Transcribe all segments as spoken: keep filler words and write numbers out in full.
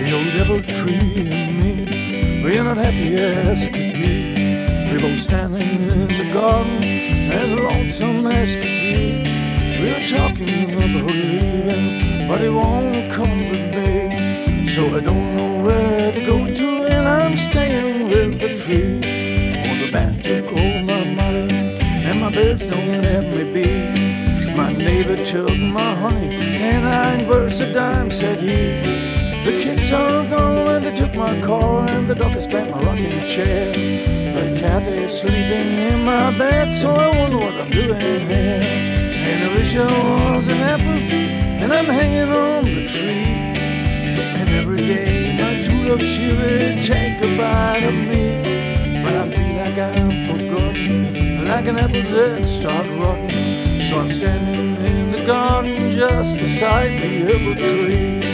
The old apple tree and me, we're not happy as could be. We're both standing in the garden, as lonesome as could be. We're talking about leaving, but it won't come with me. So I don't know where to go to, and I'm staying with the tree. Oh, the bat took all my money, and my birds don't let me be. My neighbor took my honey, and I ain't worth a dime, said he. The kids are gone and they took my car, and the dog has clamped my rocking chair. The cat is sleeping in my bed, so I wonder what I'm doing here. And I wish I was an apple, and I'm hanging on the tree. And every day my true love, she will take a bite of me. But I feel like I'm forgotten, like an apple that start rotting. So I'm standing in the garden just beside the apple tree.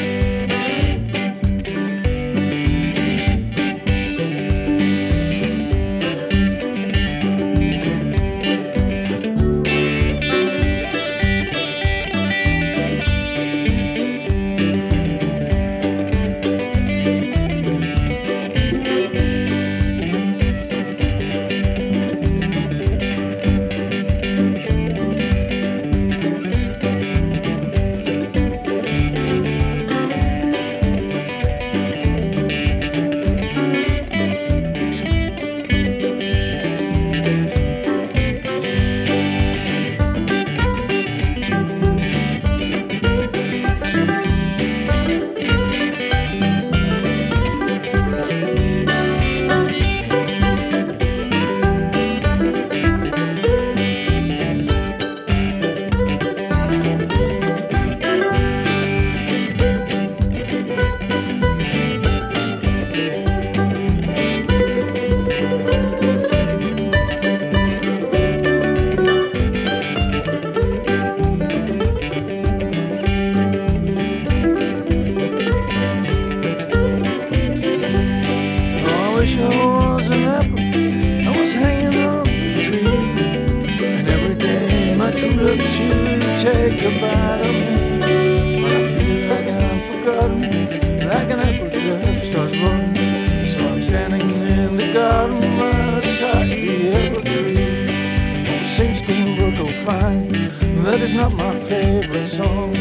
I wish I was an apple, I was hanging on the tree. And every day my true love, she will take a bite of me. But I feel like I'm forgotten, like an apple that starts rotting. So I'm standing in the garden right beside the apple tree. Oh, things can work out fine, that is not my favorite song.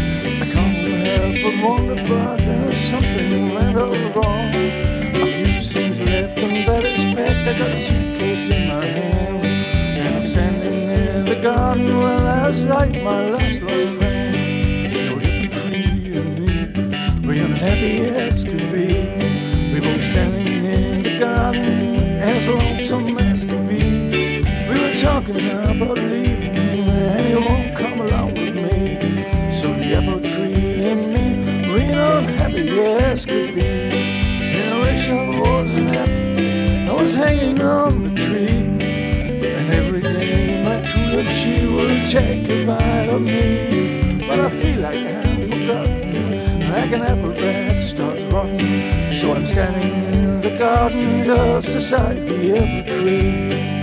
I can't help but wonder, but there's something went all wrong. A few things left in that respect, I got a suitcase in my hand, and I'm standing in the garden while I write my last lost friend. Your apple tree and me, we're not happy as could be. We're both standing in the garden, as lonesome as could be. We were talking about leaving, and you won't come along with me. So the apple tree and me, we're not happy as could be. I wish I was an apple, I was hanging on the tree. And every day my true love, she will take a bite of me. But I feel like I'm forgotten, like an apple that starts rotting. So I'm standing in the garden just beside the apple tree.